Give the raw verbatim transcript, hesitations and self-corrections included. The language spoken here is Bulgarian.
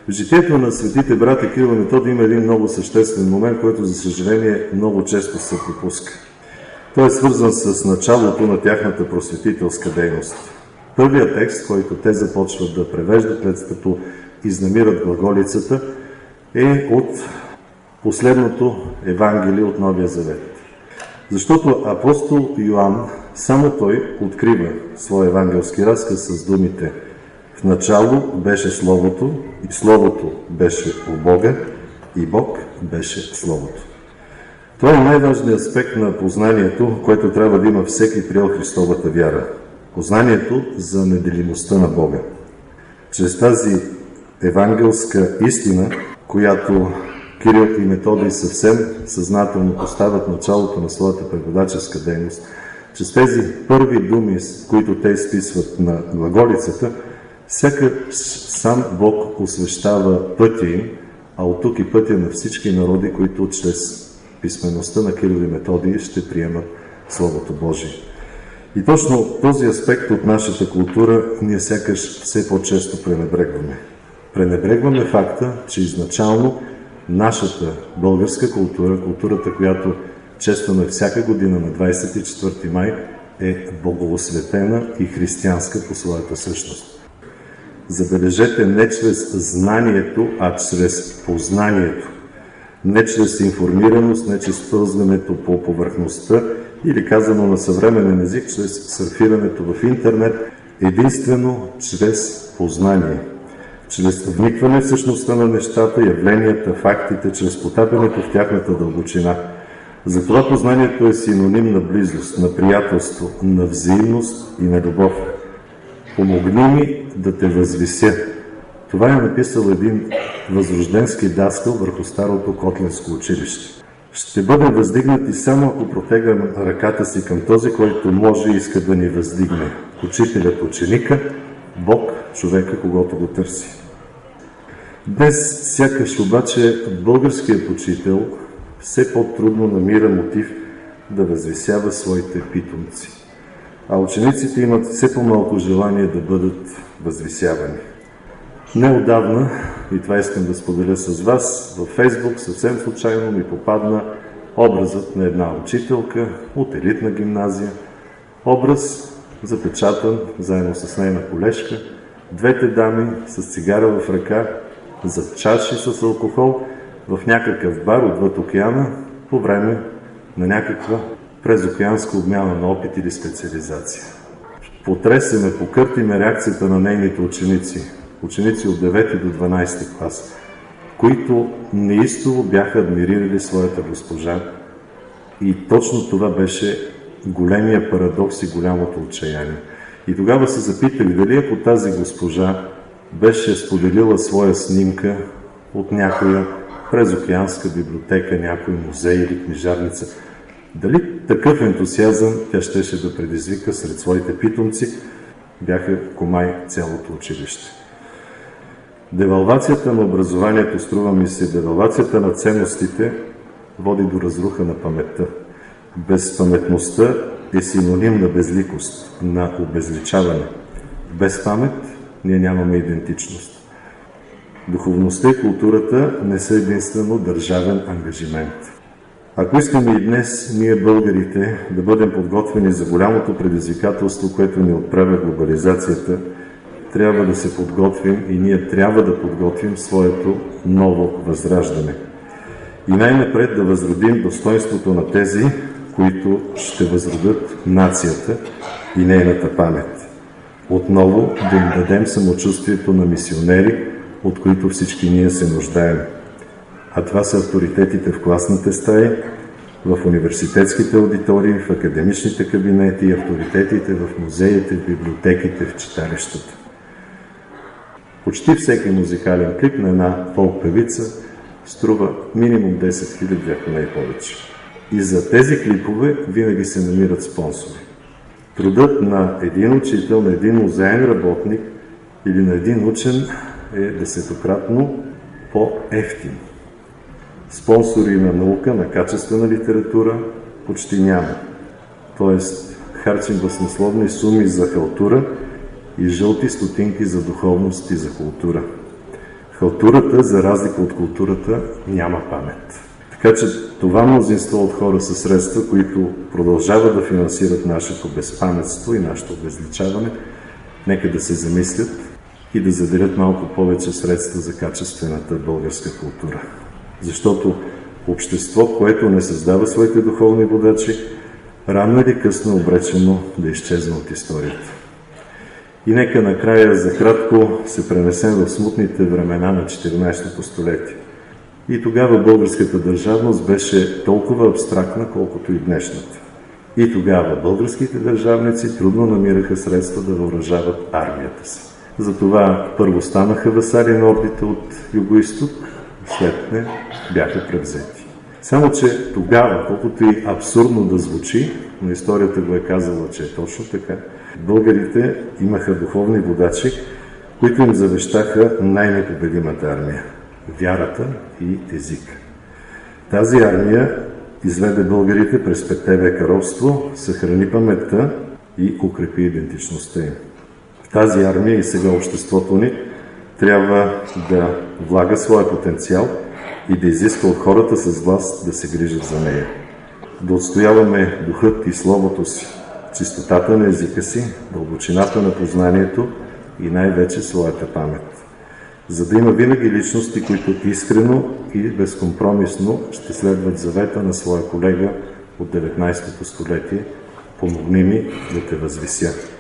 В житието на светите брати Кирил и Методий има един много съществен момент, който, за съжаление, много често се пропуска. Той е свързан с началото на тяхната просветителска дейност. Първият текст, който те започват да превеждат, след като изнамират глаголицата, е от последното Евангелие от Новия Завет. Защото апостол Йоан, само той открива своя евангелски разказ с думите: в начало беше Словото, и Словото беше у Бога, и Бог беше Словото. Това е най-важният аспект на познанието, което трябва да има всеки приел Христовата вяра. Познанието за неделимостта на Бога. Чрез тази евангелска истина, която Кирил и Методий съвсем съзнателно поставят началото на своята преводаческа дейност, чрез тези първи думи, които те изписват на глаголицата, сякаш сам Бог освещава пътя им, а от тук и пътя на всички народи, които чрез писмеността на Кирил и Методий ще приемат Словото Божие. И точно този аспект от нашата култура ние сякаш все по-често пренебрегваме. Пренебрегваме факта, че изначално нашата българска култура, културата, която честваме всяка година на двадесет и четвърти май, е боговосветена и християнска по своята същност. Забележете, не чрез знанието, а чрез познанието. Не чрез информираност, не чрез пълзването по повърхността или, казано на съвременен език, чрез сърфирането в интернет, единствено чрез познание. Чрез вникване в същността на нещата, явленията, фактите, чрез потапянето в тяхната дълбочина. Затова познанието е синоним на близост, на приятелство, на взаимност и на любов. Помогни ми да те възвися. Това е написал един възрожденски даскал върху старото Котлинско училище. Ще бъдем въздигнати само ако протегнем ръката си към този, който може и иска да ни въздигне. Учителят ученика, Бог човека, когато го търси. Днес сякаш обаче българският учител все по-трудно намира мотив да възвисява своите питомци. А учениците имат все по-малко желание да бъдат възвисявани. Неотдавна, и това искам да споделя с вас, във Фейсбук съвсем случайно ми попадна образът на една учителка от елитна гимназия. Образ запечатан заедно с нейна колежка, двете дами с цигара в ръка, зад чаши с алкохол, в някакъв бар отвъд океана, по време на някаква презокеанска обмяна на опит или специализация. Потресе ме, покърти ме реакцията на нейните ученици, ученици от девети до дванадесети клас, които неистово бяха адмирирали своята госпожа. И точно това беше големия парадокс и голямото отчаяние. И тогава се запитах дали ако тази госпожа беше споделила своя снимка от някоя презокеанска библиотека, някой музей или книжарница, дали такъв ентусиазъм тя щеше да предизвика сред своите питомци, бяха комай цялото училище. Девалвацията на образованието, струва ми се, девалвацията на ценностите води до разруха на паметта. Безпаметността е синоним на безликост, на обезличаване. Без памет ние нямаме идентичност. Духовността и културата не са единствено държавен ангажимент. Ако искаме и днес ние, българите, да бъдем подготвени за голямото предизвикателство, което ни отправя глобализацията, трябва да се подготвим и ние трябва да подготвим своето ново възраждане. И най-напред да възродим достоинството на тези, които ще възродят нацията и нейната памет. Отново да им дадем самочувствието на мисионери, от които всички ние се нуждаем. А това са авторитетите в класните стаи, в университетските аудитории, в академичните кабинети, авторитетите в музеите, в библиотеките, в читалищата. Почти всеки музикален клип на една фолк-певица струва минимум десет хиляди, ако не и повече. И за тези клипове винаги се намират спонсори. Трудът на един учител, на един музеен работник или на един учен е десетократно по-евтин. Спонсори на наука, на качествена литература почти няма. Тоест, харчим баснословни суми за халтура и жълти стотинки за духовност и за култура. Халтурата, за разлика от културата, няма памет. Така че това мнозинство от хора със средства, които продължават да финансират нашето безпаметство и нашето обезличаване, нека да се замислят и да заделят малко повече средства за качествената българска култура. Защото общество, което не създава своите духовни водачи, рано или късно е обречено да изчезне от историята. И нека накрая за кратко се пренесем в смутните времена на четиринайсетото столетие. И тогава българската държавност беше толкова абстрактна, колкото и днешната. И тогава българските държавници трудно намираха средства да въоръжават армията си. Затова първо станаха васали на ордите от югоизток, след не бяха превзети. Само че тогава, колкото и абсурдно да звучи, но историята го е казала, че е точно така, българите имаха духовни водачи, които им завещаха най-непобедимата армия – вярата и езика. Тази армия изведе българите през петте века робство, съхрани паметта и укрепи идентичността им. В тази армия и сега обществото ни трябва да влага своя потенциал и да изисква от хората с власт да се грижат за нея. Да отстояваме духът и словото си, чистотата на езика си, дълбочината на познанието и най-вече своята памет. За да има винаги личности, които искрено и безкомпромисно ще следват завета на своя колега от деветнайсетото столетие, помогни ми да те възвися.